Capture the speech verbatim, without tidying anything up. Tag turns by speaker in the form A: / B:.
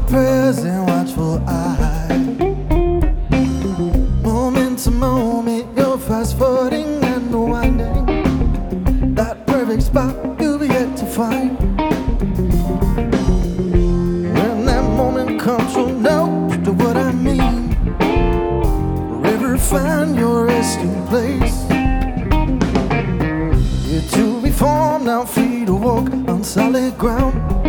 A: prayers and watchful eye. Moment to moment, you're fast forwarding and winding. That perfect spot you'll be yet to find. When that moment comes, you'll know what I mean. River, find your resting place. You're to be formed, now free to walk on solid ground.